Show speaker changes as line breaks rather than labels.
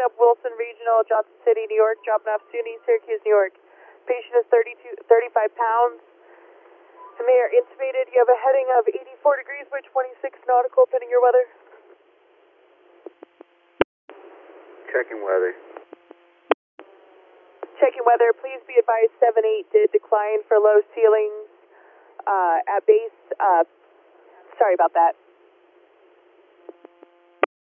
up Wilson Regional, Johnson City, New York, dropping off SUNY, Syracuse, New York. Patient is 35 pounds, and they are intubated. You have a heading of 84 degrees by 26 nautical, pending your weather.
Checking weather.
Checking weather. Please be advised 7-8 did decline for low ceilings at base. Sorry about that.